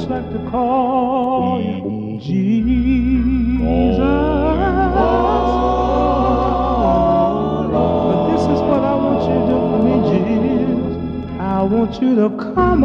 just like to call you Jesus. But this is what I want you to do for me, Jesus. I want you to come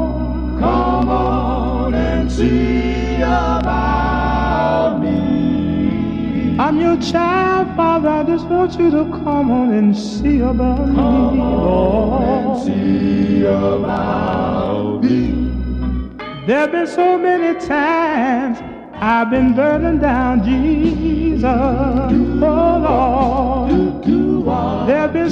on and see about me. I'm your child, Father. I just want you to come on and see about me. Come on and see about me. There've been so many times I've been burning down, Jesus. Oh, Lord. There've been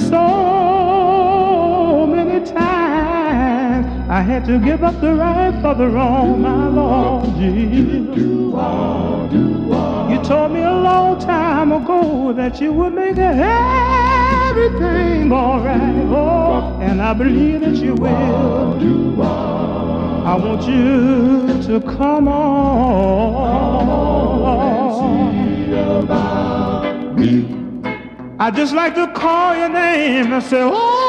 so many times I had to give up the right for the wrong, my Lord Jesus. You told me a long time ago that you would make everything all right. Oh, and I believe that you will. I want you to come on and see about me. I just like to call your name and say, oh,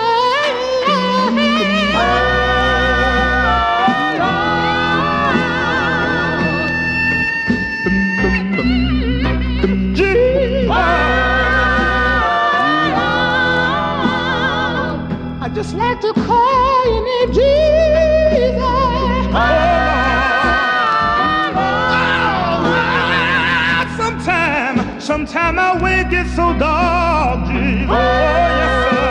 Jesus. I just like to call your name, Jesus. Sometime my way gets so dark, Jesus. Oh, yes, sir.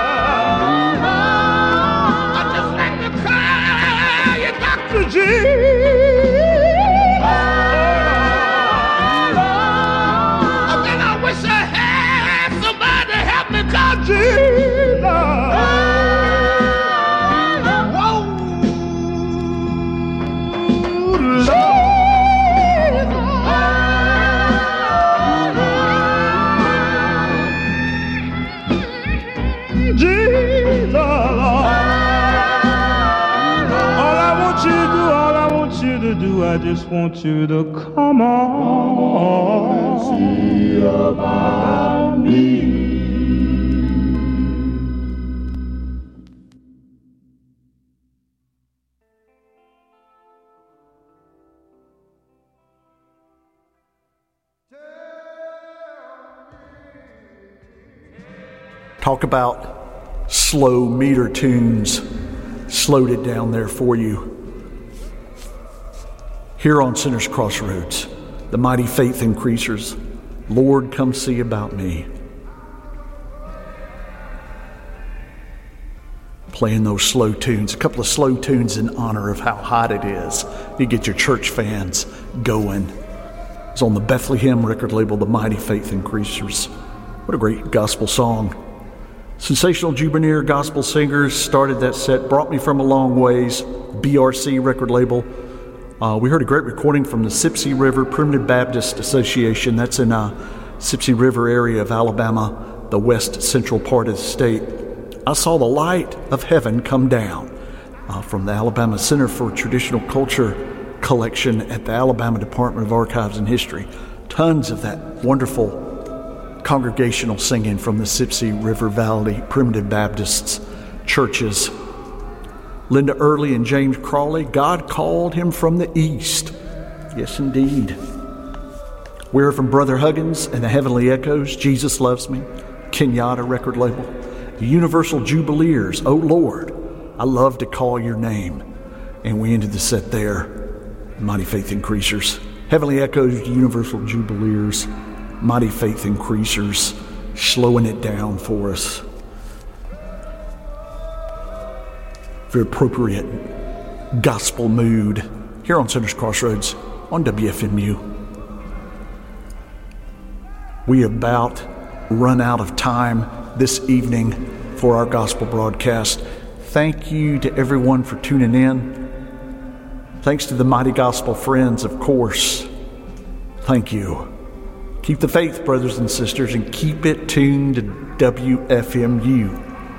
I just like to call you Dr. Jesus. And then I wish I had somebody to help me call Jesus. I just want you to come on and see about me. Talk about slow meter tunes. Slowed it down there for you. Here on Sinners Crossroads, the Mighty Faith Increasers, Lord, come see about me. Playing those slow tunes, a couple of slow tunes in honor of how hot it is. You get your church fans going. It's on the Bethlehem record label, the Mighty Faith Increasers. What a great gospel song. Sensational Jubineer gospel singers started that set, Brought Me From a Long Ways, BRC record label. We heard a great recording from the Sipsey River Primitive Baptist Association. That's in Sipsey River area of Alabama, the west central part of the state. I saw the light of heaven come down from the Alabama Center for Traditional Culture collection at the Alabama Department of Archives and History. Tons of that wonderful congregational singing from the Sipsey River Valley Primitive Baptists churches. Linda Early and James Crawley, God called him from the east. Yes, indeed. We heard from Brother Huggins and the Heavenly Echoes, Jesus Loves Me, Kenyatta record label. The Universal Jubileers, Oh Lord, I love to call your name. And we ended the set there, Mighty Faith Increasers. Heavenly Echoes, Universal Jubileers, Mighty Faith Increasers, slowing it down for us. Very appropriate gospel mood here on Sinners Crossroads on WFMU. We about run out of time this evening for our gospel broadcast. Thank you to everyone for tuning in. Thanks to the Mighty Gospel Friends, of course. Thank you. Keep the faith, brothers and sisters, and keep it tuned to WFMU.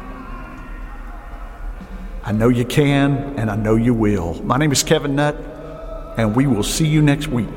I know you can, and I know you will. My name is Kevin Nutt, and we will see you next week.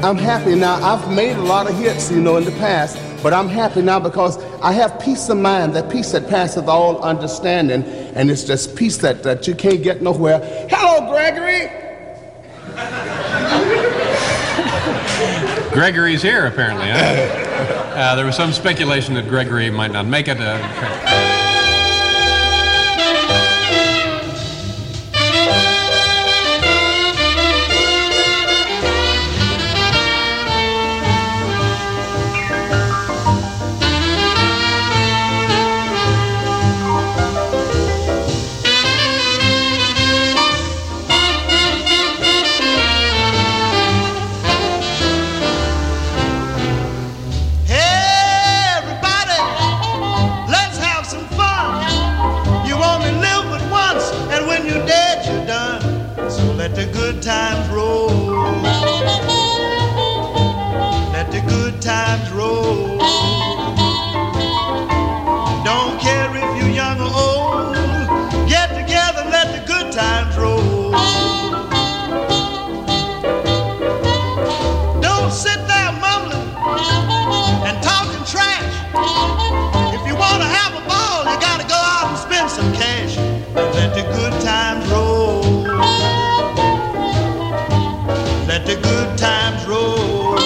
I'm happy now. I've made a lot of hits, in the past, but I'm happy now because I have peace of mind, that peace that passeth all understanding, and it's just peace that you can't get nowhere. Hello, Gregory! Gregory's here, apparently, huh? There was some speculation that Gregory might not make it. Let the good times roll. Let the good times roll. Don't care if you're young or old. Get together, let the good times roll. Don't sit there mumbling and talking trash. If you want to have a ball, you got to go out and spend some cash. Let the good times roll. Let the good times roll.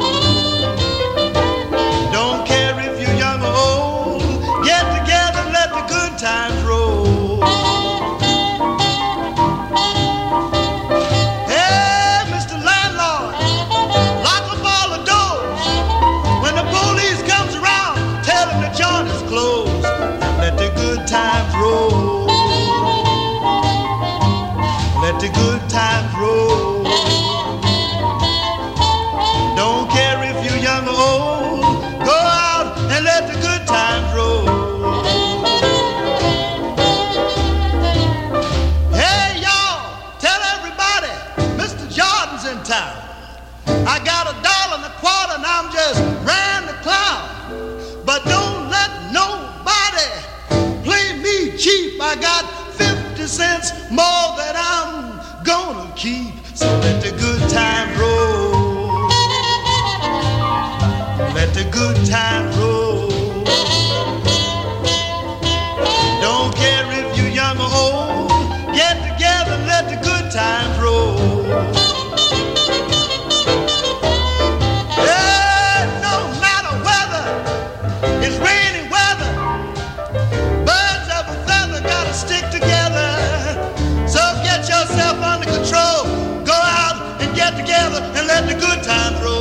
Don't care if you're young or old. Get together, let the good times roll. Hey, Mr. Landlord, lock up all the doors. When the police comes around, tell them the joint is closed. Let the good times roll. Let the good times roll. Don't care if you're young or old. Go out and let the good times roll. Hey, y'all, tell everybody Mr. Jordan's in town. I got $1.25 and I'm just ran the clown. But don't let nobody play me cheap. I got 50 cents more that I'm gonna keep. So let the good times roll. Let the good times roll. Don't care if you're young or old. Get together, let the good times roll. Yeah, no matter whether it's rainy weather, birds of a feather gotta stick together. So get yourself under control. Go out and get together and let the good times roll.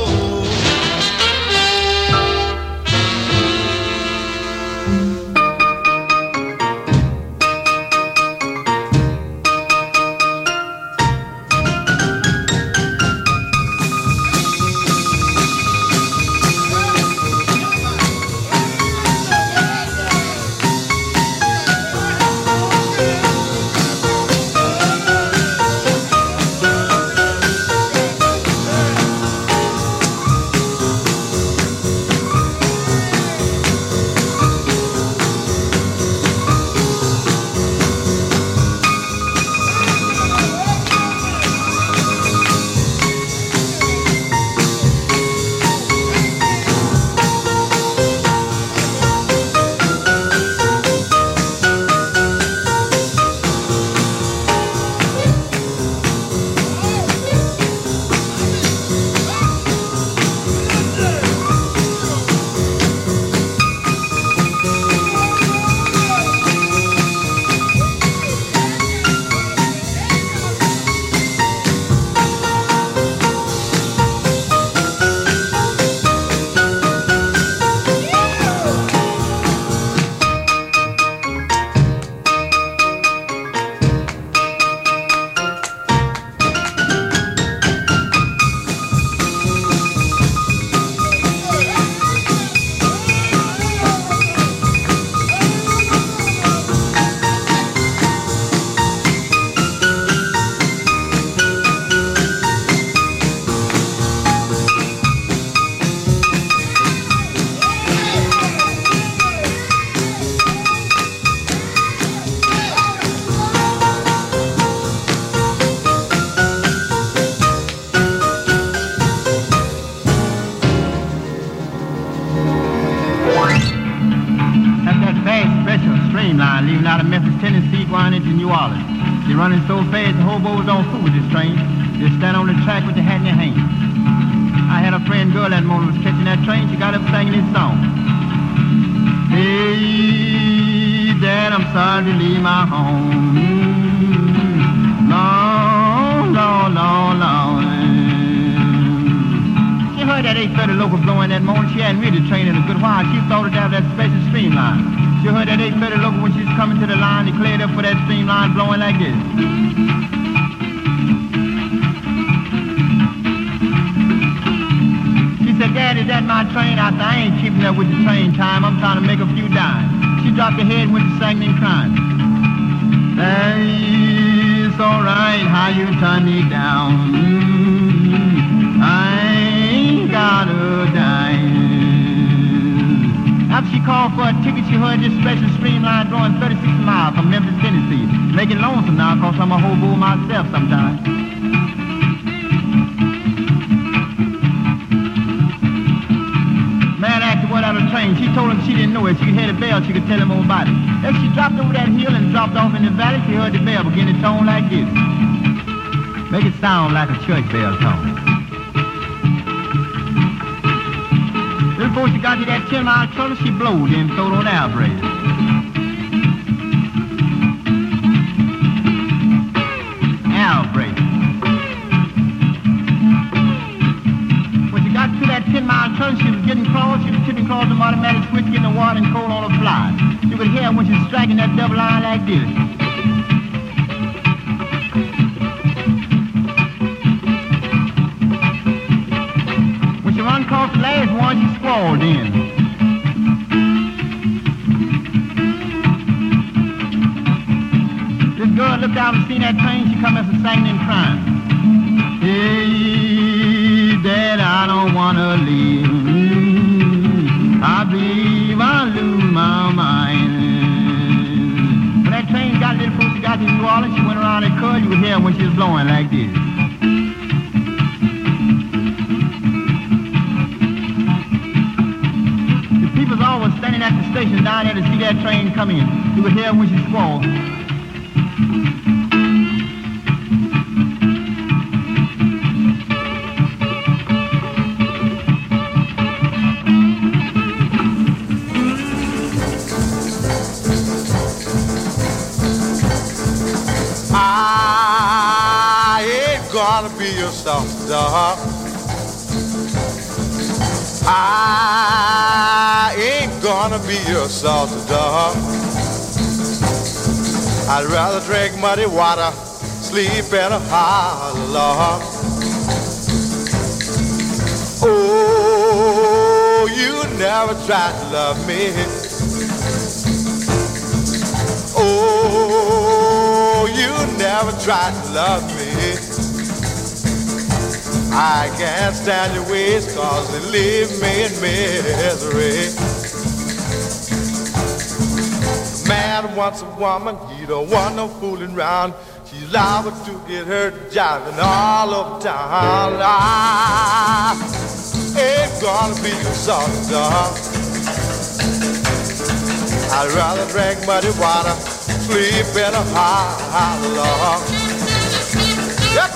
New Orleans. They're running so fast, the hobos don't fool with this train. They stand on the track with their hat in their hand. I had a friend girl that morning was catching that train. She got up singing this song. Hey, Dad, I'm sorry to leave my home. Long, long, long, long. She heard that 830 local blowing that morning. She hadn't ridden the train in a good while. She thought it down that special streamline. She heard that 830 local when she was coming to the line. They cleared up for that streamline blowing like this. She said, Daddy, that's my train. I said, I ain't keeping up with the train time. I'm trying to make a few dimes. She dropped her head and went to singing and crying. It's all right how you turn me down. I ain't got a dime. After she called for a ticket, she heard this special streamline drawing 36 miles from Memphis, Tennessee. Making lonesome now because I'm a hobo myself sometimes. Man asked her what out of the train. She told him she didn't know it. She could hear the bell. She could tell him all about it. As she dropped over that hill and dropped off in the valley, she heard the bell begin to tone like this. Make it sound like a church bell tone. Before she got to that 10-mile tunnel, she blowed and throwed on air brake. Air brake. When she got to that 10-mile tunnel, she was getting close. She was tipping across the automatic switch, getting the water and coal on her fly. You could hear when she was striking that double line like this. Across the last one, she squalled in. This girl looked out and seen that train. She come as a singing and crying. Hey, Dad, I don't want to leave. I believe I lose my mind. When that train got a little closer, she got to New Orleans, she went around that curve. You could hear when she was blowing like this. Was standing at the station down there to see that train come in. You could hear when she squalled. I ain't gonna be your soft dog. I ain't gonna be your salty dog. I'd rather drink muddy water, sleep in a hollow log. Oh, you never tried to love me. Oh, you never tried to love me. I can't stand your ways, cause they leave me in misery. Man wants a woman, he don't want no fooling around. She's liable to get hurt driving all over town. I ain't gonna be your soft dog. I'd rather drink muddy water, sleep in a hollow log. Yep.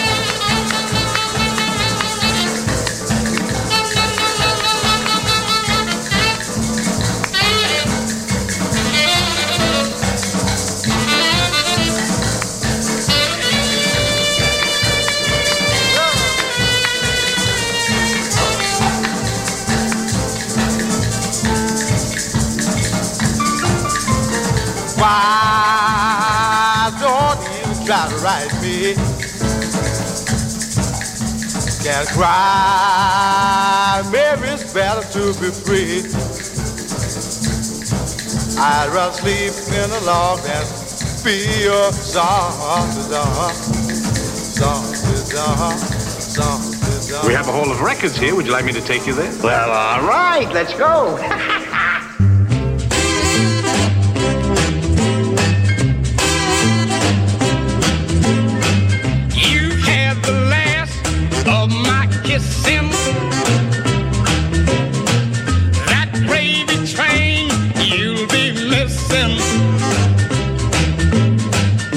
Why don't you try to write me? Can't cry, maybe it's better to be free. I'd rather sleep in a log than be your soft dog. We have a hall of records here. Would you like me to take you there? Well, all right, let's go. That gravy train you'll be missing.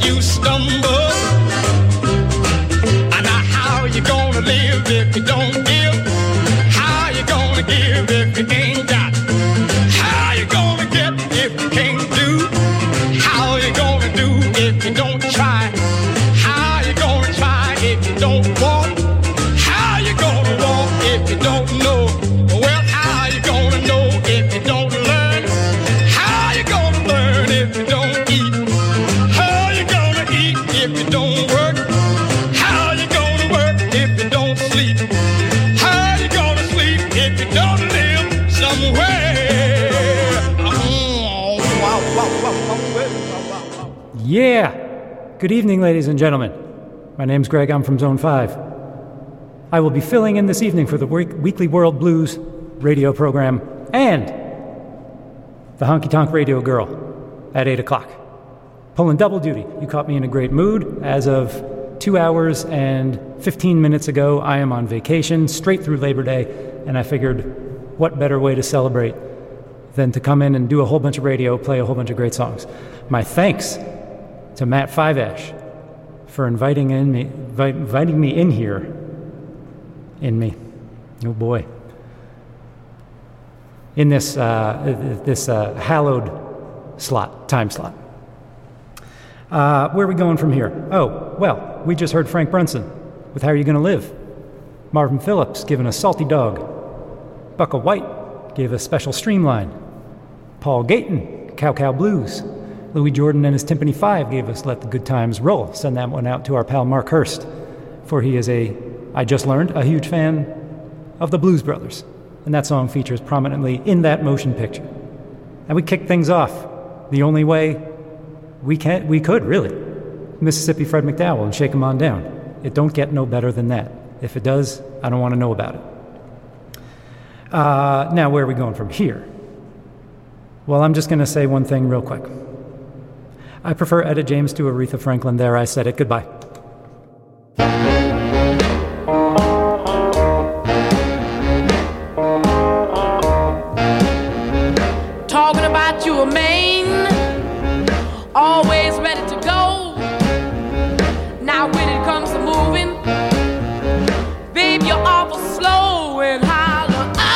you stumble. And now how you gonna live if you don't give? How you gonna give if you ain't got? How you gonna get if you can't do? How you gonna do if you don't try? How you gonna try if you don't walk? How you gonna walk if you don't know? Well, how you gonna know if you don't learn? How you gonna learn if you don't eat? How you gonna eat if you don't work? How you gonna work if you don't sleep? How you gonna sleep if you don't live somewhere? Yeah! Good evening, ladies and gentlemen. My name's Greg, I'm from Zone 5. I will be filling in this evening for the Weekly World Blues radio program and the Honky Tonk Radio Girl at 8 o'clock. Pulling double duty. You caught me in a great mood. As of 2 hours and 15 minutes ago, I am on vacation straight through Labor Day, and I figured what better way to celebrate than to come in and do a whole bunch of radio, play a whole bunch of great songs. My thanks to Matt Fiveash for inviting me in here. Oh boy. In this hallowed time slot. Where are we going from here? Oh, well, we just heard Frank Brunson with How Are You Gonna Live? Marvin Phillips giving us Salty Dog. Bucka White gave us Special Streamline. Paul Gayton, Cow Cow Blues. Louis Jordan and his Timpani 5 gave us Let the Good Times Roll. Send that one out to our pal Mark Hurst, for he is I just learned, a huge fan of the Blues Brothers. And that song features prominently in that motion picture. And we kicked things off the only way we could, really. Mississippi Fred McDowell and Shake 'Em On Down. It don't get no better than that. If it does, I don't want to know about it. Now, where are we going from here? Well, I'm just going to say one thing real quick. I prefer Etta James to Aretha Franklin. There, I said it. Goodbye. Talking about you, a man, always ready to go. Now when it comes to moving, babe, you're awful slow and holler.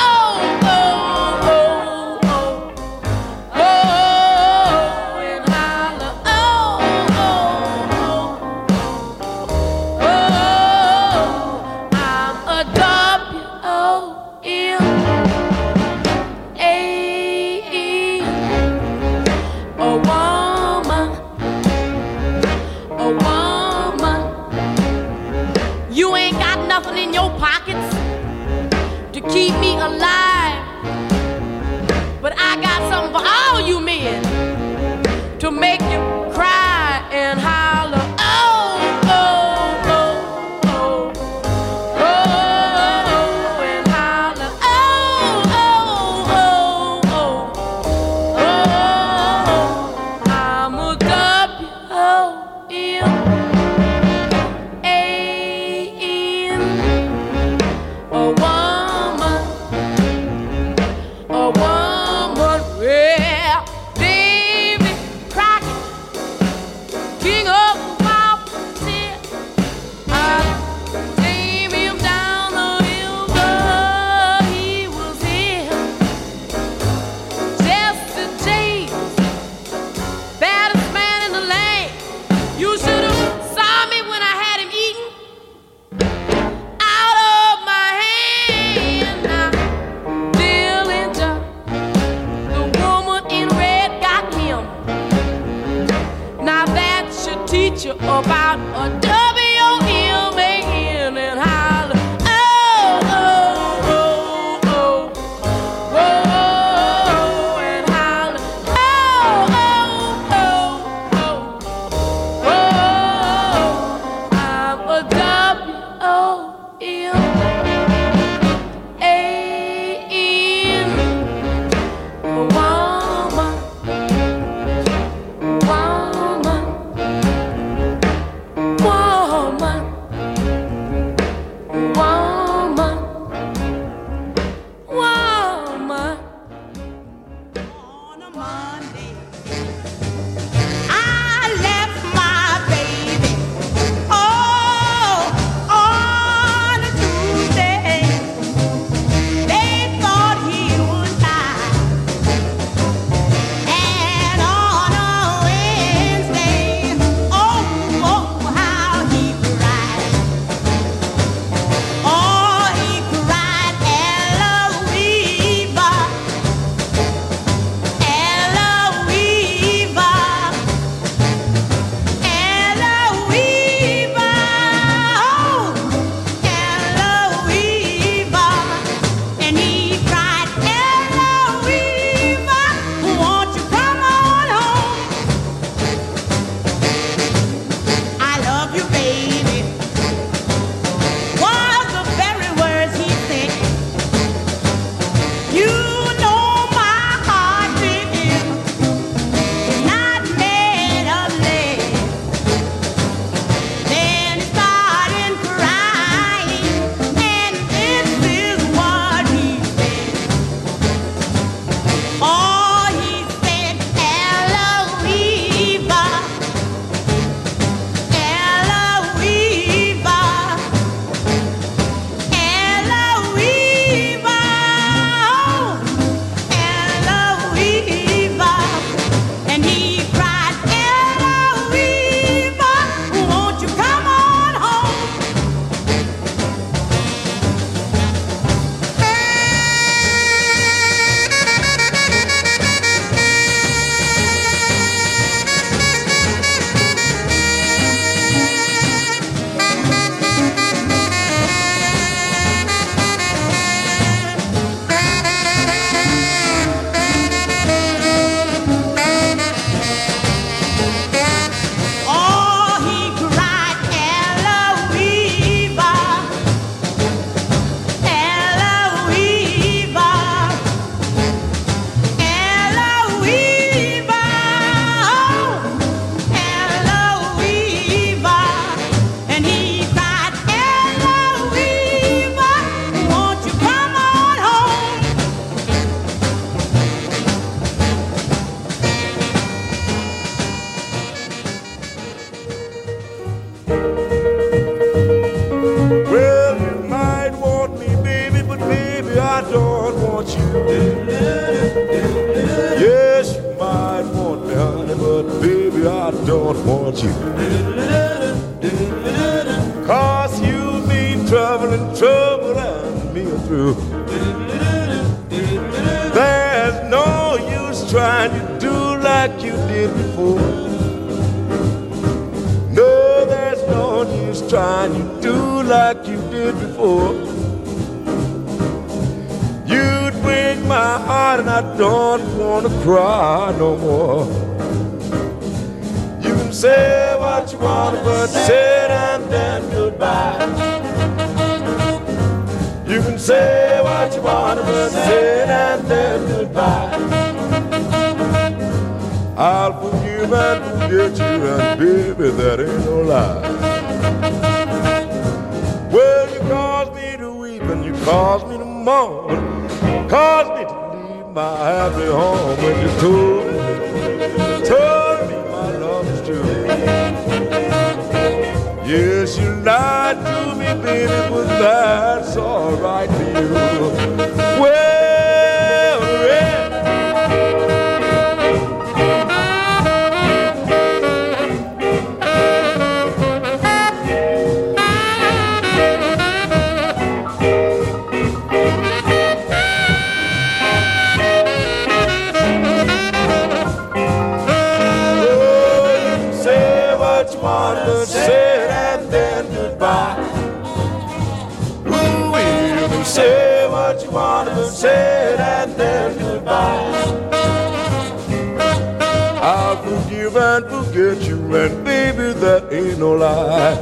Keep me alive, but I got something for all you men to make you cry and holler. Oh, oh, oh, oh, oh, and holler. Oh, oh, oh, oh, oh, I'm a W-O-M-A-N, a woman. Yeah, Davy Crockett, king of the wild frontier. I came him down the river, he was here. Jesse James, baddest man in the land. You should have saw me when I had him eating out of my hand. Now, Dillinger, now that should teach you about a W-O-M-A-N and holler. Oh, oh, oh, oh, oh, and holler. Oh, oh, oh, oh, oh, I'm a W-O-M-A-N, a woman. Whoa. don't want you. 'Cause you mean trouble and trouble and me through. There's no use trying to do like you did before. No, there's no use trying to do like you did before. You'd break my heart and I don't want to cry no more. You can say what you want, but say it and then goodbye. You can say what you want, but say it and then goodbye. I'll forgive and forget you, and baby, that ain't no lie. Well, you caused me to weep and you caused me to mourn, caused me to leave my happy home when you told me my love is true. Yes, you lied to me, baby, but that's all right for you. Well, yeah. But say it and then goodbye. Ooh, you can say what you want, but say it and then goodbye. I'll forgive and forget you, and baby, that ain't no lie.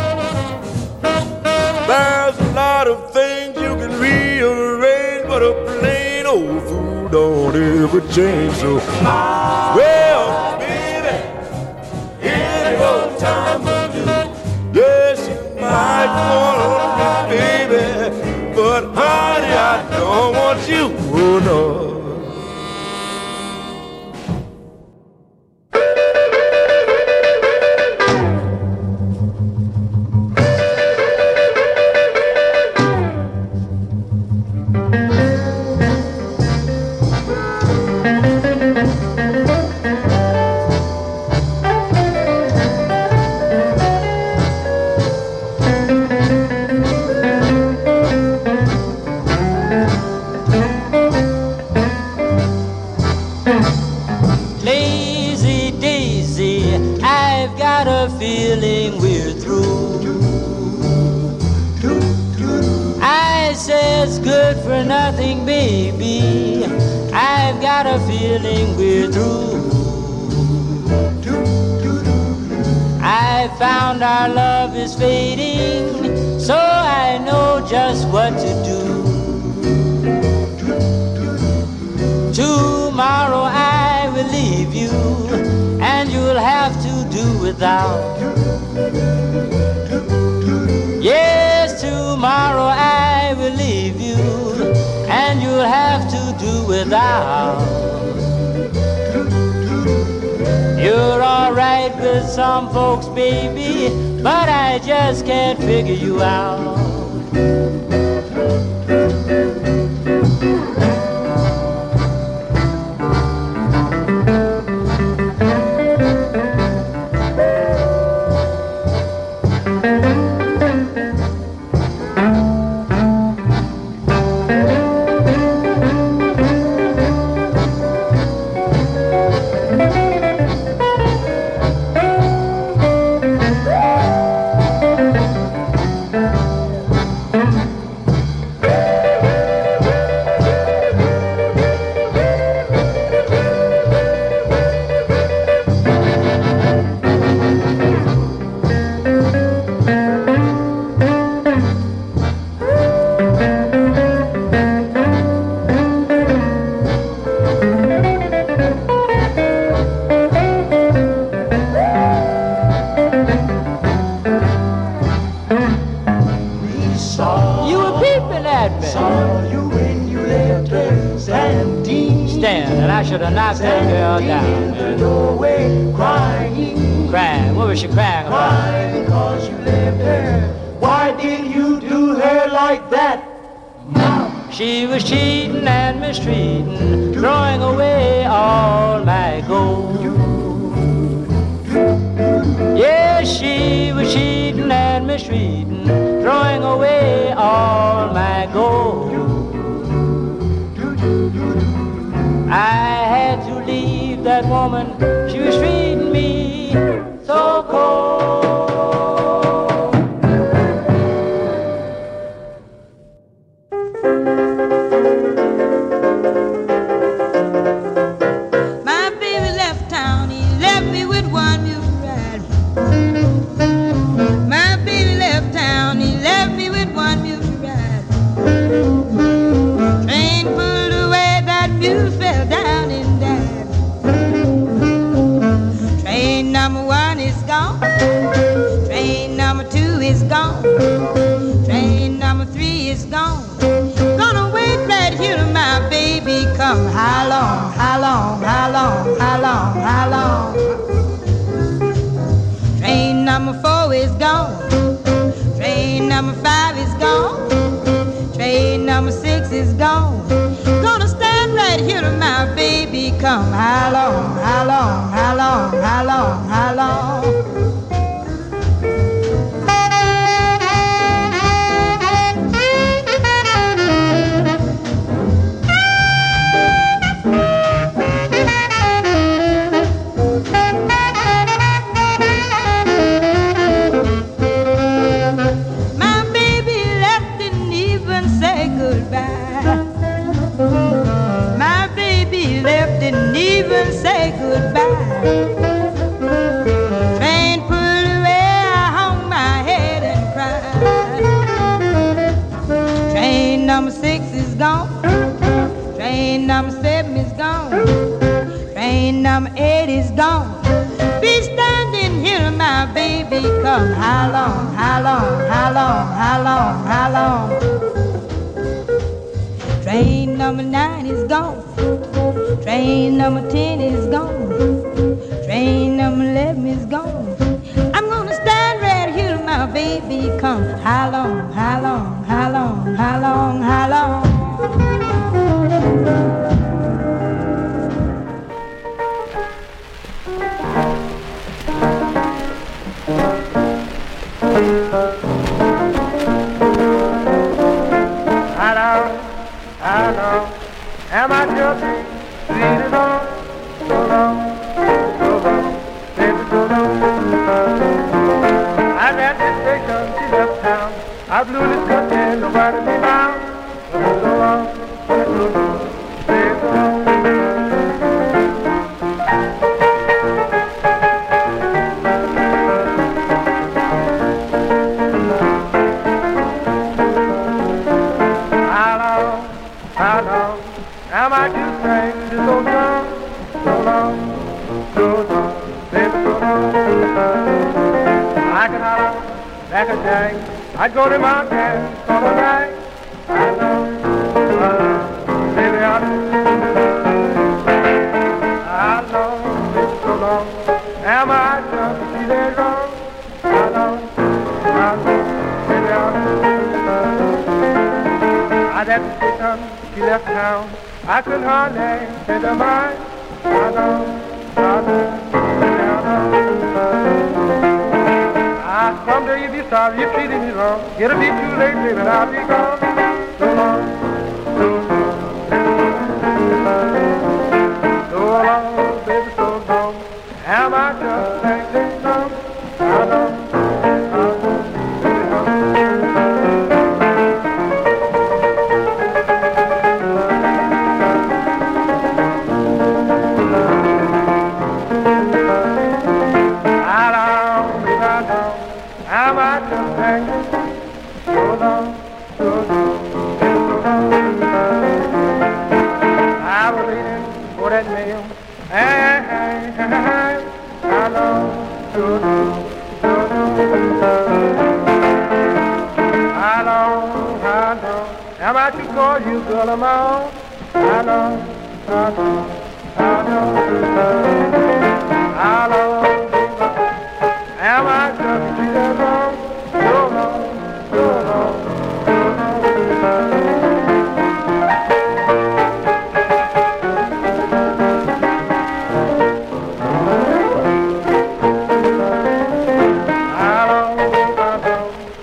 There's a lot of things you can rearrange, but a plain old fool don't ever change. So, well, baby, any old time will do. Yes, you might want me, baby, but honey, I don't want you, oh no. Feeling we're through. I said it's good for nothing, baby. I've got a feeling we're through. I found our love is fading, so I know just what to do. Tomorrow I will leave you, and you'll have to do without. Yes, tomorrow I will leave you, and you'll have to do without. You're alright with some folks, baby, but I just can't figure you out. I should have knocked that girl down. In the doorway, crying. What was she crying about? Crying because you left her. Why did you do her like that? She was cheating and mistreating, throwing away all my gold. mistreating, throwing away all my gold. I had to leave that woman, she was treating me so cold. My baby left town, he left me with one mule ride. My baby left town, he left me with one mule ride. Train pulled away, that mule fell down and died. Train number one is gone. Train number two is gone. Train number three is gone. Gonna wait right here till my baby come. How long, how long, how long, how long, how long? Train number four is gone. Train number five is gone. Train number six is gone. Gonna stand right here till my baby come. How long, how long, how long, how long, how long? My baby left, didn't even say goodbye. My baby left, didn't even say goodbye. Train pulled away, I hung my head and cried. Train number six is gone. Train number seven is gone. Train number eight is gone. Be standing here till my baby come. How long, how long, how long, how long, how long? Train number nine is gone. Train number 10 is gone. Train number 11 is gone. I'm gonna stand right here till my baby come. How long, how long, how long, how long, how long? How long am I just bleeding on? So long, baby, so long. I'm at the station, she left town. I blew this curtain, nobody be down. So long, baby, so long. How long am I to sing this old song? So long, baby, so long. I can holler like a jang. I'd go to mountains for the night. I know, baby, I know. How long, baby, so long am I just feeling wrong? How long, baby, I know. I had to sit down. She left town, I couldn't hardly change her mind. I know. Someday you'll be sorry you treated me wrong. It'll be too late, baby, and I'll be gone. So long, baby, so long. Am I just singing this song? I know. Am I to call you girl of my own? How long, how long, how long, how long, am I just feeling wrong? So long, so long, so long.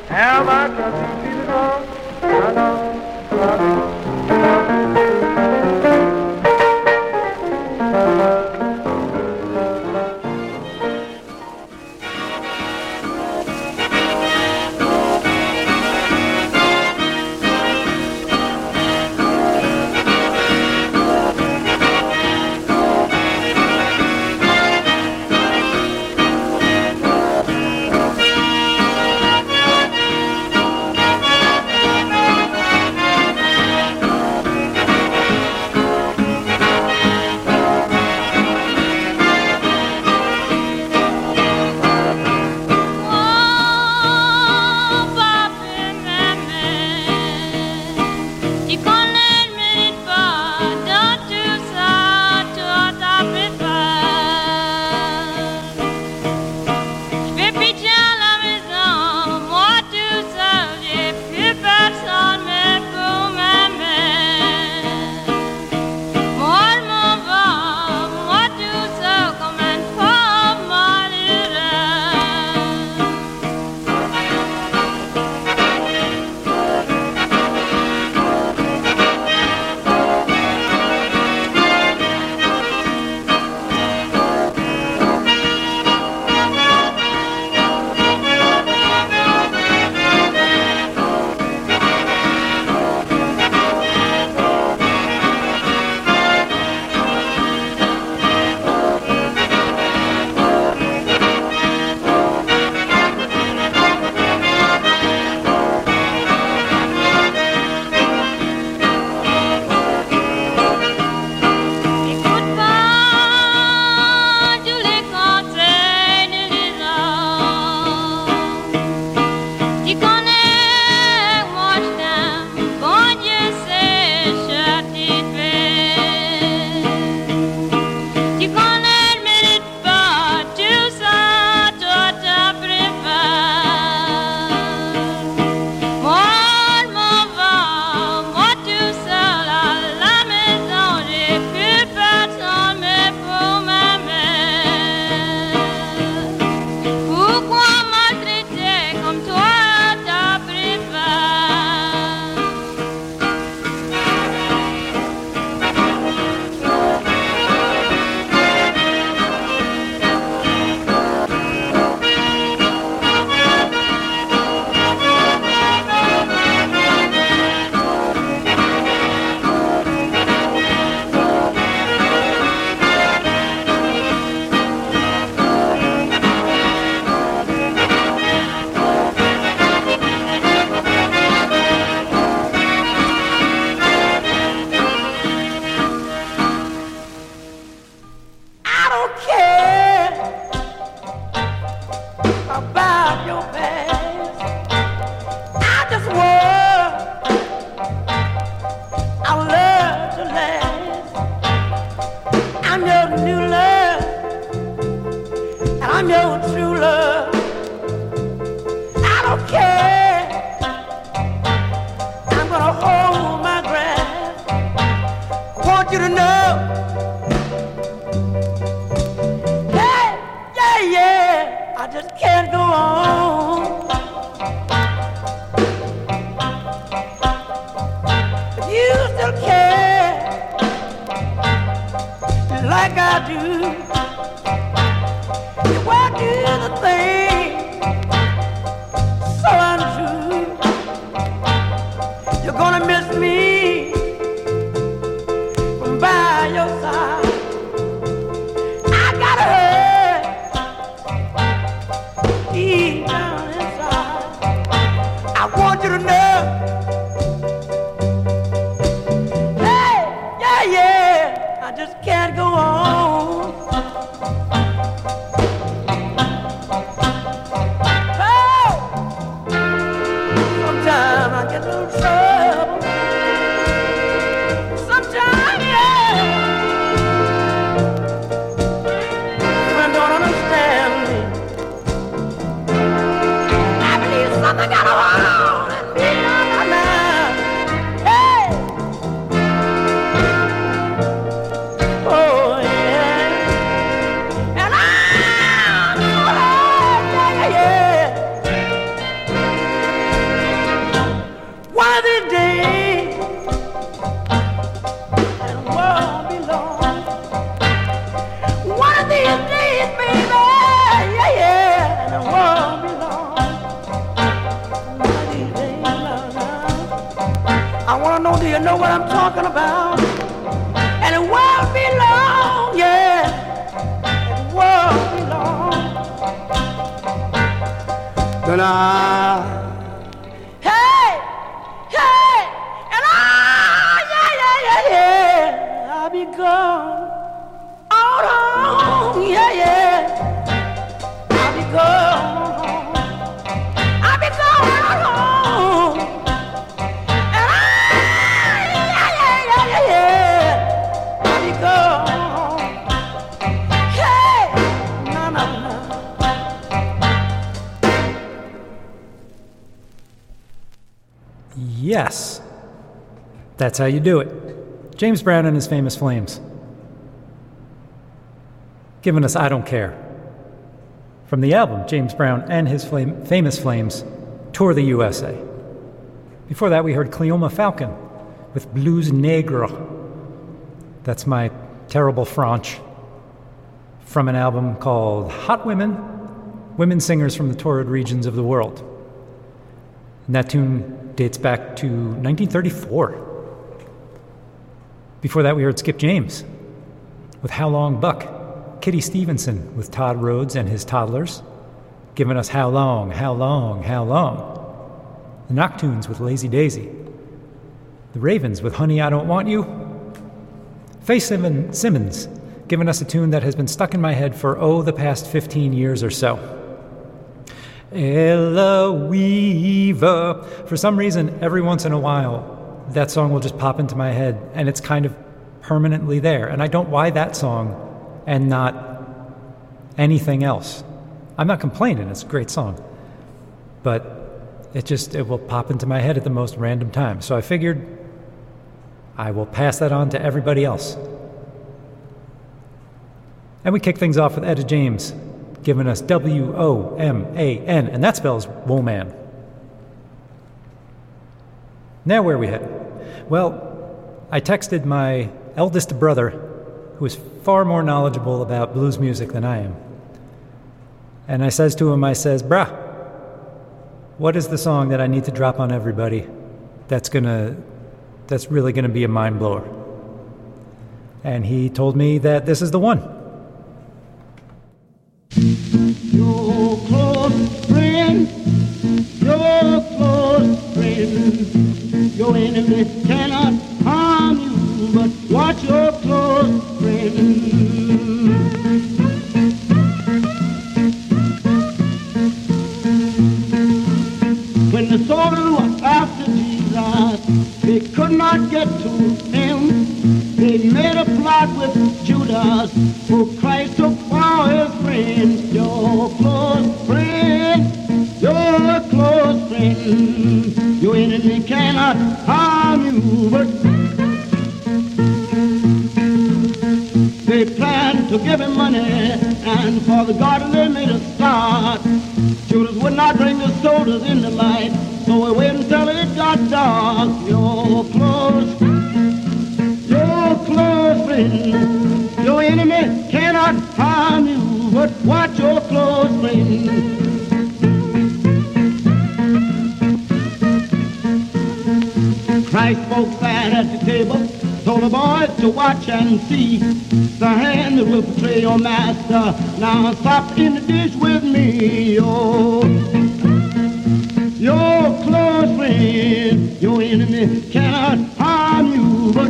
your past. I just want our love to last. I'm your new love, and I'm your true love. I don't care. I'm gonna hold my breath. I want you to know. Yeah, I just can't go on. But you still care like I do. You won't do the thing so untrue. You're gonna miss me from by your side. I gotta hurt deep down inside. I want you to know. Hey, yeah, I just can't go on. Oh, sometimes I get a little trouble. Sometimes, yeah, friends don't understand me. I believe something got on in me now. Hey, oh yeah, and I'm yeah. One of these days, and it won't be long. One of these days, baby, yeah, and it won't be long. One of these days, I wanna know, do you know what I'm talking about? And it won't be long, yeah, it won't be long. Then hey, and yeah, I'll be gone. Oh, yeah, I'll be gone. I'll be gone. And yeah, I'll be gone. Hey, no. Yes, that's how you do it. James Brown and his famous Flames. Giving us I Don't Care. From the album, James Brown and his famous Flames tour the USA. Before that, we heard Cleoma Falcon with Blues Negro. That's my terrible French. From an album called Hot Women, women singers from the torrid regions of the world. And that tune dates back to 1934. Before that, we heard Skip James with How Long Buck. Kitty Stevenson with Todd Rhodes and his Toddlers, giving us How Long, How Long, How Long. The Noctunes with Lazy Daisy. The Ravens with Honey, I Don't Want You. Faye Simmons, giving us a tune that has been stuck in my head for, the past 15 years or so. Ella Weaver. For some reason, every once in a while, that song will just pop into my head, and it's kind of permanently there. And I don't why that song and not anything else. I'm not complaining, it's a great song. But it will pop into my head at the most random time. So I figured I will pass that on to everybody else. And we kick things off with Etta James, giving us W-O-M-A-N, and that spells woman. Now where are we headed? Well, I texted my eldest brother, who is far more knowledgeable about blues music than I am. And I says to him, brah, what is the song that I need to drop on everybody that's really gonna be a mind blower? And he told me that this is the one. Your close friend, your enemy cannot harm you, but watch your close friend. sought after Jesus. They could not get to him. They made a plot with Judas, who Christ took for his friend, your close friend, your close friend. Your enemy cannot harm you, but they planned to give him money, and for the garden they made a start. Judas would not bring the soldiers in the light, so he waited until it got dark. Your close friend, your enemy cannot harm you, but watch your close friend. Christ spoke fat at the table, told the boys to watch and see the hand that will betray your master. Now stop in the dish with me, your close friend. Your enemy cannot harm you, but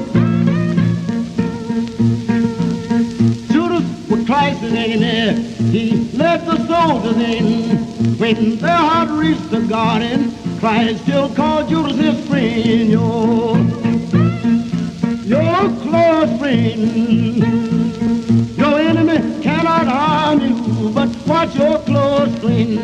Judas was Christ's enemy. He let the soldiers in. When their heart reached the garden, Christ still called Judas his friend, your close friend. Your enemy cannot harm you, but watch your close friend.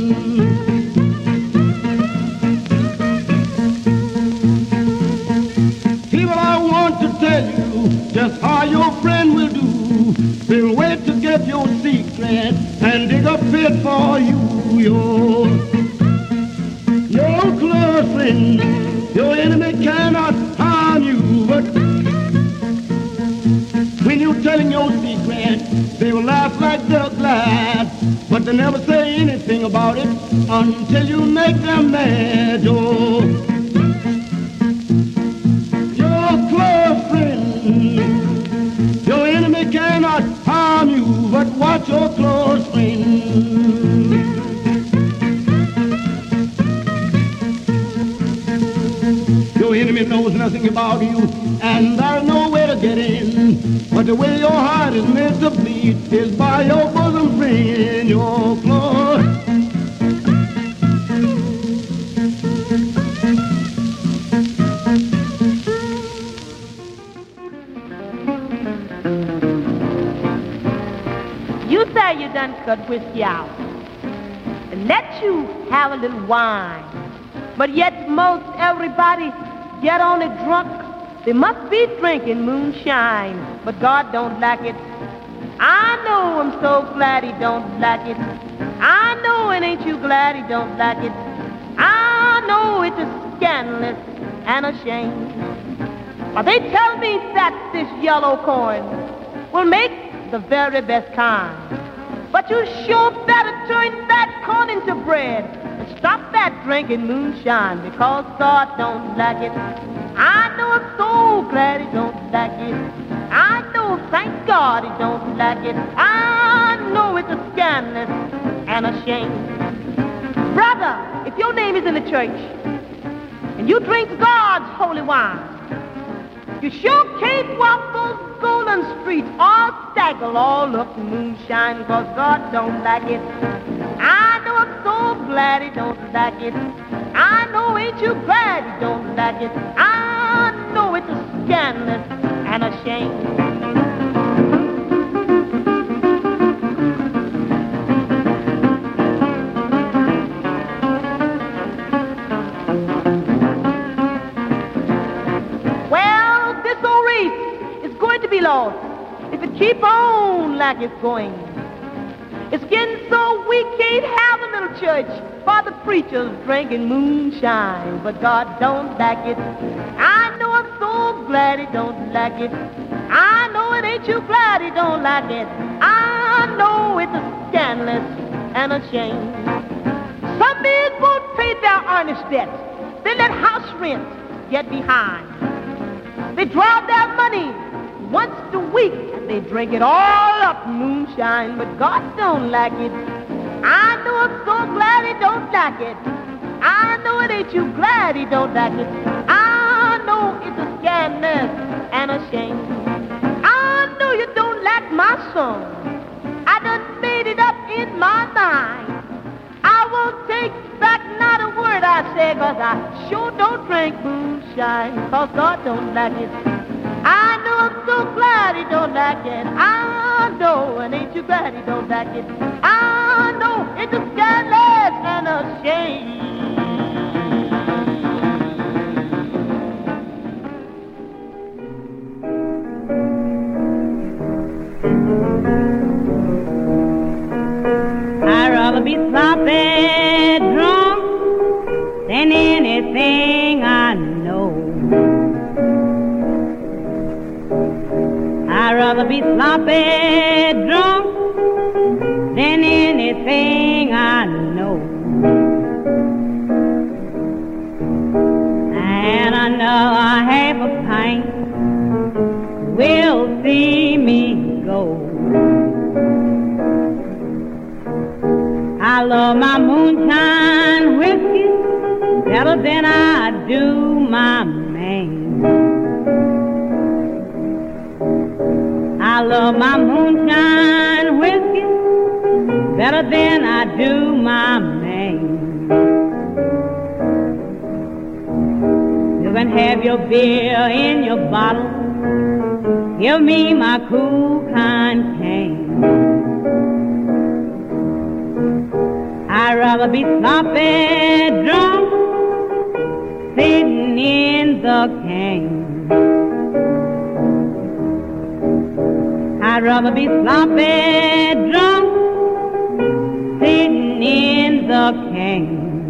People, I want to tell you just how your friend will do. They'll wait to get your secret and dig a pit for you, your close friend. Your enemy cannot harm you, but when you're telling your secret, they will laugh like they're glad, but they never say anything about it until you make them mad. Your close friend. Your enemy cannot harm you, but watch your close friend. Your enemy knows nothing about you, and there's no way to get in. But the way your heart is meant to beat is by your bosom friend, your close. You say you done cut whiskey out and let you have a little wine, but yet most everybody get on it drunk. They must be drinking moonshine, but God don't like it. I know, I'm so glad he don't like it. I know, and ain't you glad he don't like it? I know it's a scandalous and a shame. But they tell me that this yellow corn will make the very best kind. But you sure better turn that corn into bread and stop that drinking moonshine, because God don't like it. I know, I'm so glad he don't like it. I know, thank God he don't like it. I know it's a scandalous and a shame. Brother, if your name is in the church and you drink God's holy wine, you sure can't walk those golden streets all stagger all up in moonshine, because God don't like it. I know, I'm so glad he don't like it. I know, ain't you glad he don't like it? I know it's a scandalous and a shame. Well, this old race is going to be lost if it keep on like it's going. It's getting so we can't have a little church for the preachers drinking moonshine, but God don't like it. I know, I'm so glad he don't like it. I know, it ain't you glad he don't like it. I know it's a scandalous and a shame. Some men won't pay their earnest debts. They let house rent get behind. They draw their money once a week and they drink it all up moonshine, but God don't like it. I know, I'm so glad he don't like it. I know, it ain't you glad he don't like it. I know it's a scandalous and a shame. I know you don't like my song. I done made it up in my mind. I won't take back not a word I say, 'cause I sure don't drink moonshine, 'cause God don't like it. I know I'm so glad he don't like it. I know, and ain't you glad he don't like it? I know, it's a scandalous and a shame. I'd rather be sloppy drunk than anything I know. I'd rather be sloppy drunk than anything I know. And another half a pint will see me go. I love my moonshine whiskey better than I do my Maine. I love my moonshine whiskey better than I do my Maine. You can have your beer in your bottle, give me my cool canteen. I'd rather be sloppy drunk sitting in the cane. I'd rather be sloppy drunk sitting in the cane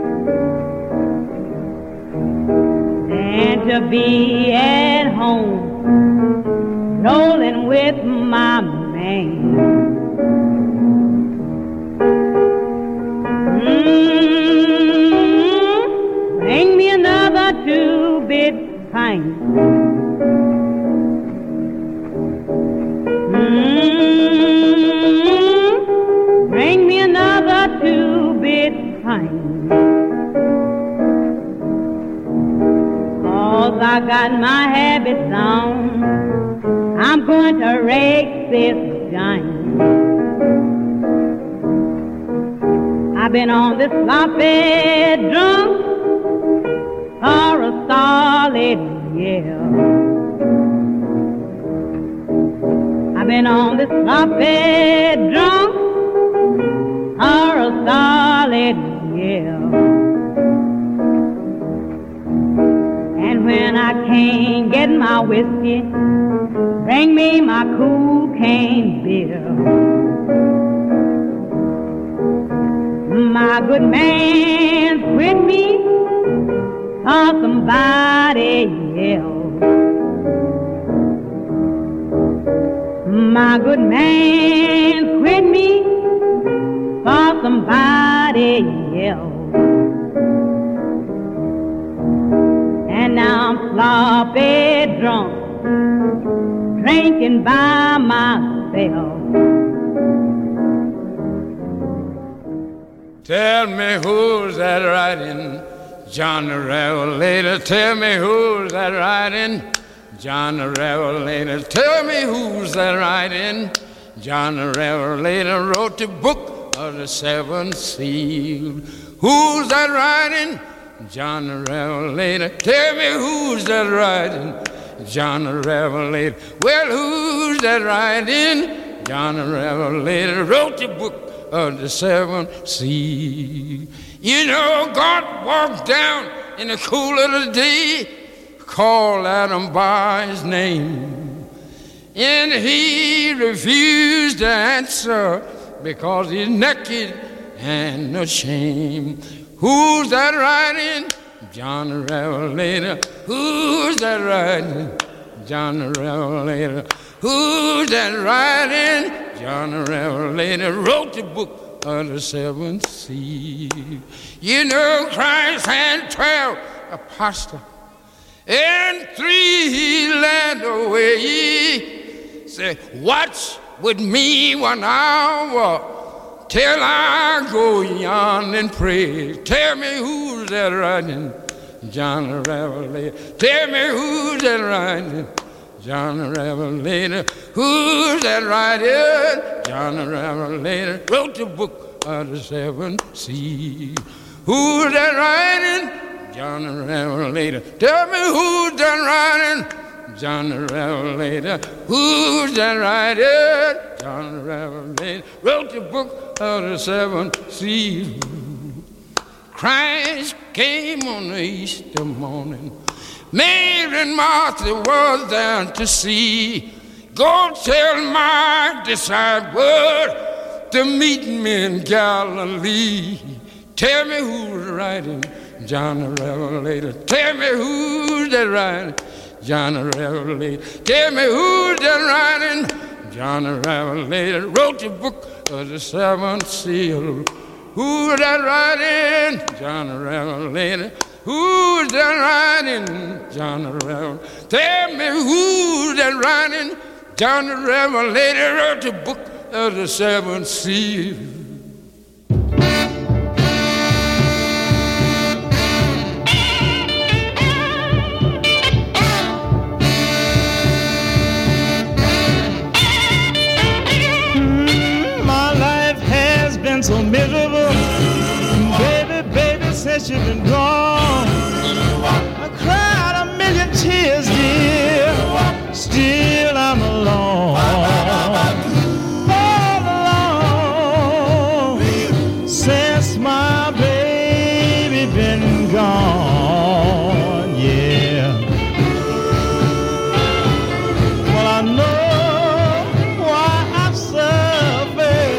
than to be at home rolling with my man. Bring me another two-bit pint. Bring me another two-bit pint. 'Cause I got my habits on, I'm going to rake this joint. I've been on this sloppy drunk for a solid year. I've been on this sloppy drunk for a solid year. And when I can't get my whiskey, bring me my cool cane beer. My good man's with me or somebody else. My good man's with me for somebody else. And now I'm sloppy drunk, drinking by myself. Tell me who's that riding, John the Revelator. Tell me who's that riding, John the Revelator. Tell me who's that riding, John the Revelator. Wrote the book of the seven seals. Who's that riding, John the Revelator? Tell me who's that riding, John the Revelator. Well, who's that riding, John the Revelator? Wrote the book of the seven seas. You know, God walked down in the cool of the day, called Adam by his name, and he refused to answer because he's naked and ashamed. Who's that riding? John the Revelator. Who's that riding? John the Revelator. Who's that riding? John the Revelator wrote the book of the seven seals. You know, Christ had 12 apostles, and 3 he led away. Say, watch with me 1 hour till I go yon and pray. Tell me who's that riding, John the Revelator. Tell me who's that riding, John the Revelator. Who's that riding? John the Revelator wrote the book of the seven seas. Who's that riding? John the Revelator. Tell me who's that riding? John the Revelator. Who's that riding? John the Revelator. Wrote the book of the 7 seals. Christ came on the Easter morning. Mary and Martha was there to see. Go tell my disciples to meet me in Galilee. Tell me who's riding, John the Revelator. Tell me who's that riding, John the Revelator. Tell me who's that riding, John the Revelator. Wrote the book of the 7 seals. Who's that riding, John the Revelator? Who's that riding, John the Revelator? Tell me who's that riding, John the Revelator. Wrote the book of the 7 seals. So miserable, baby, since you've been gone. I cried a million tears, dear. Still I'm alone, all alone. Since my baby been gone, yeah. Well, I know why I've suffered.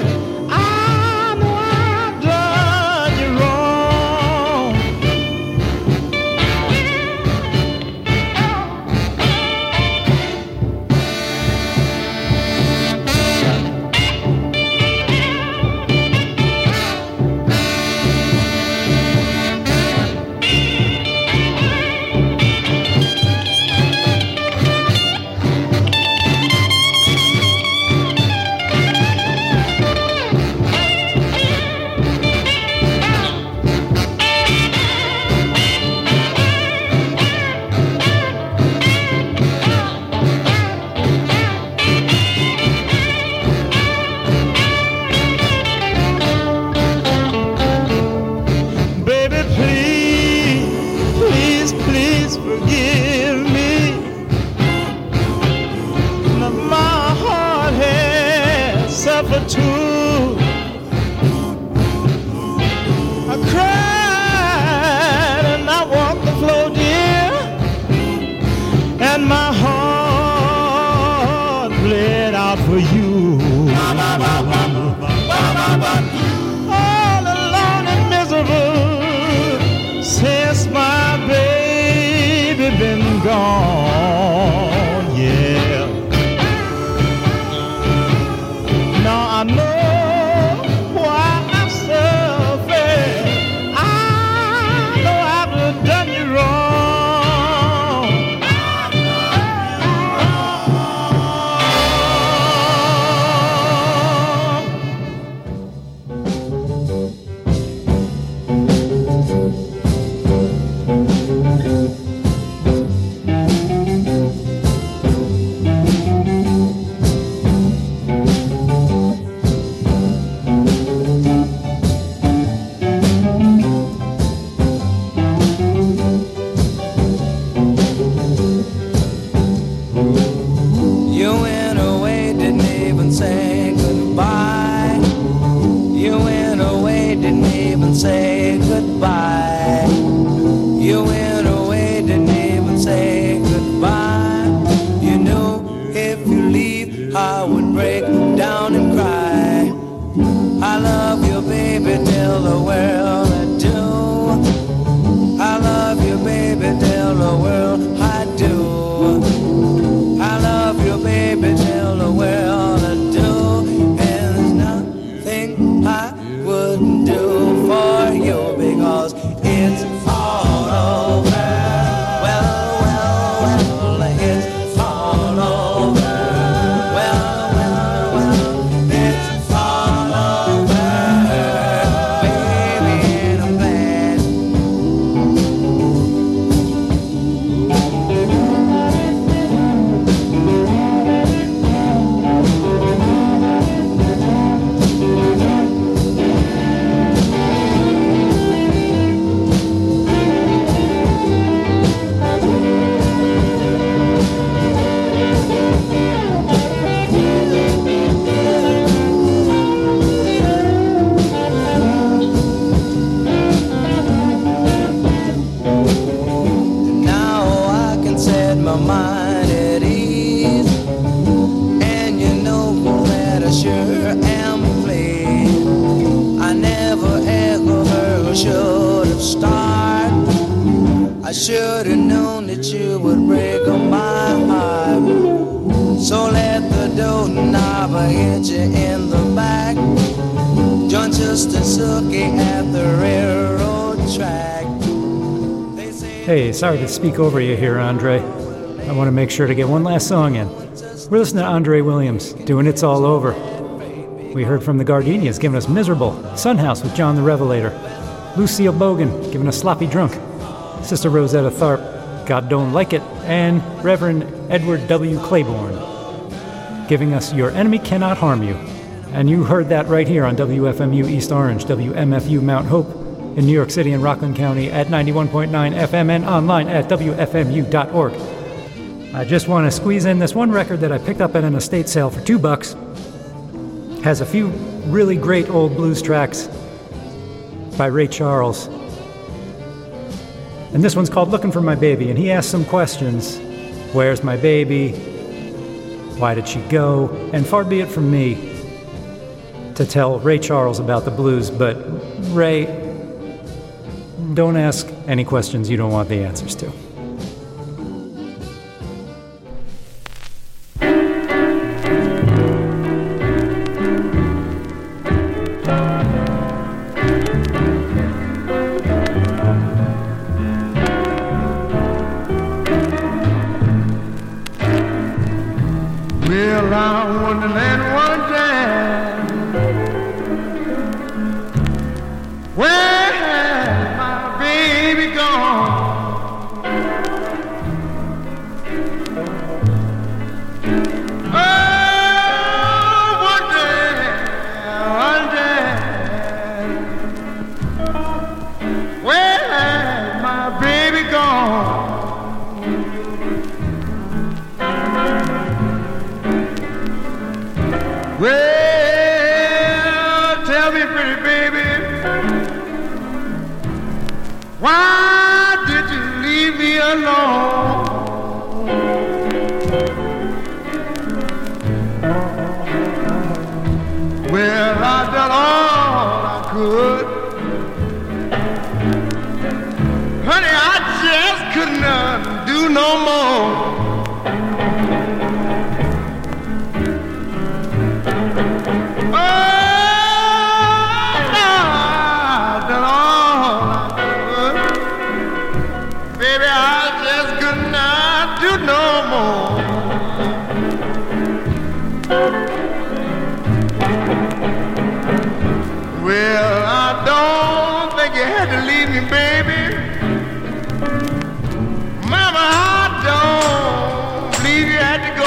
start. I should have known that you would break my heart. So let the doorknob hit you in the back. John just and Silky at the railroad track. Hey, sorry to speak over you here, Andre. I want to make sure to get one last song in. We're listening to Andre Williams, doing It's All Over. We heard from the Gardenias, giving us Miserable, Sunhouse with John the Revelator, Lucille Bogan, giving us Sloppy Drunk, Sister Rosetta Tharpe, God Don't Like It, and Reverend Edward W. Claiborne, giving us Your Enemy Cannot Harm You. And you heard that right here on WFMU East Orange, WMFU Mount Hope, in New York City and Rockland County at 91.9 FM and online at WFMU.org. I just want to squeeze in this one record that I picked up at an estate sale for $2. Has a few really great old blues tracks by Ray Charles. And this one's called Looking for My Baby, and he asks some questions. Where's my baby? Why did she go? And far be it from me to tell Ray Charles about the blues, but Ray, don't ask any questions you don't want the answers to. Well, I wondered one time, where has my baby gone? Oh, one day, where has my baby gone? Well, tell me, pretty baby, why did you leave me alone? Well, I done all I could. Honey, I just could not do no more. Well, I don't think you had to leave me, baby. Mama, I don't believe you had to go.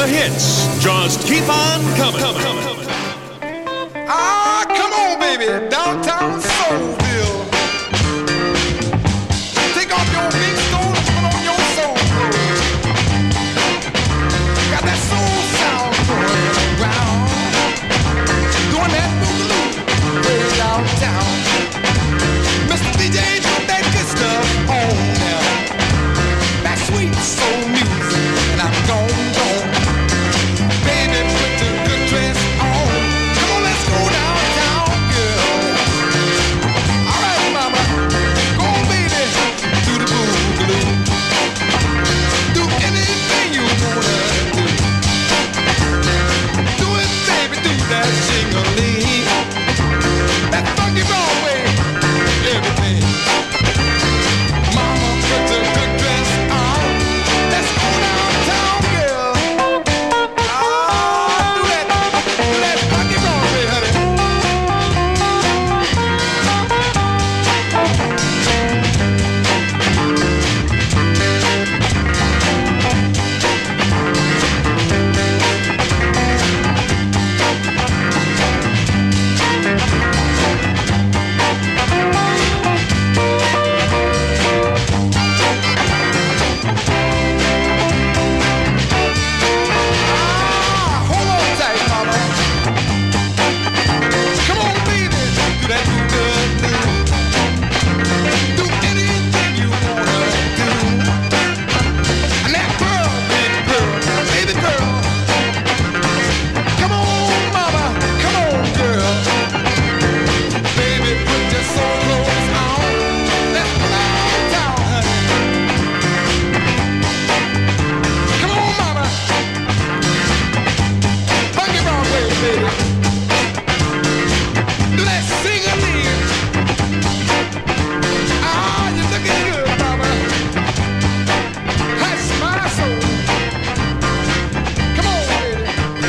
the hits just keep on coming. Ah, come on, baby, downtown Soulville. Take off your big stone and put on your soul clothes. Got that soul sound going around, doing that boogaloo way downtown. Mr. DJ, put that good stuff on now. That sweet soul music, and I'm gone. Baby, put the good dress on. Come on, let's go downtown, girl. All right, mama, go on, baby, do the boogaloo. Do anything you wanna do. Do it, baby, do that jingling. That funky Broadway, everything. Mama, put the good dress on. Let's go downtown, girl. Do that funky Broadway, honey. Hold on tight, mama. Come on, baby, do that good thing. Do anything you wanna do. And that girl, big girl, baby girl. Come on, mama, come on, girl. Baby, put your soul clothes on. Let's go downtown, honey. Come on, mama. Funky Broadway, baby. Do that sing-a-ling. Ah, you're looking good, mama. Hush my soul. Come on, baby.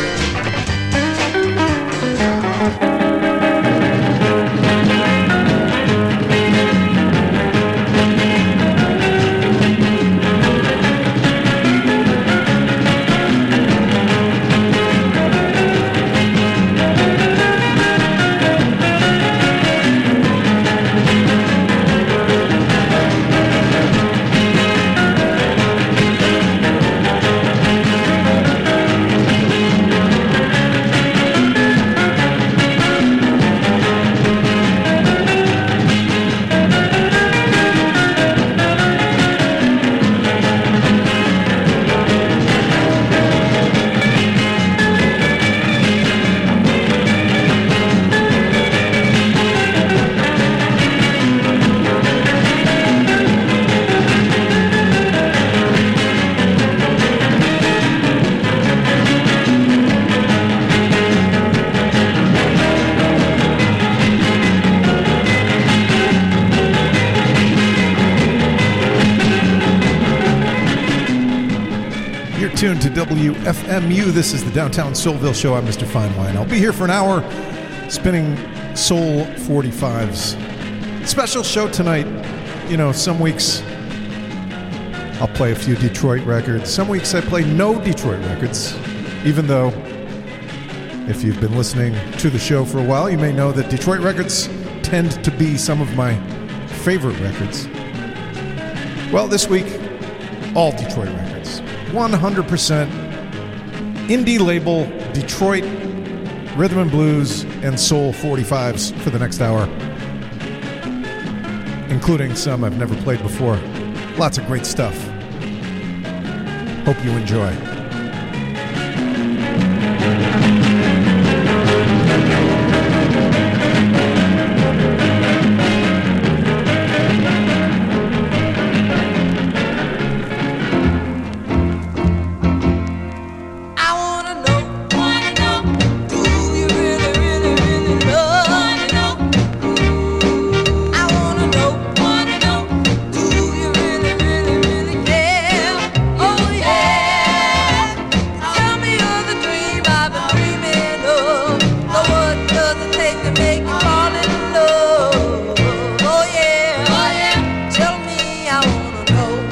You're tuned to WFMU. This is the Downtown Soulville Show. I'm Mr. Finewine. I'll be here for an hour spinning Soul 45s. Special show tonight. You know, some weeks I'll play a few Detroit records. Some weeks I play no Detroit records, even though if you've been listening to the show for a while, you may know that Detroit records tend to be some of my favorite records. Well, this week, all Detroit records. 100% indie label Detroit rhythm and blues and soul 45s for the next hour, including some I've never played before. Lots of great stuff. Hope you enjoy. Tell me, I wanna know.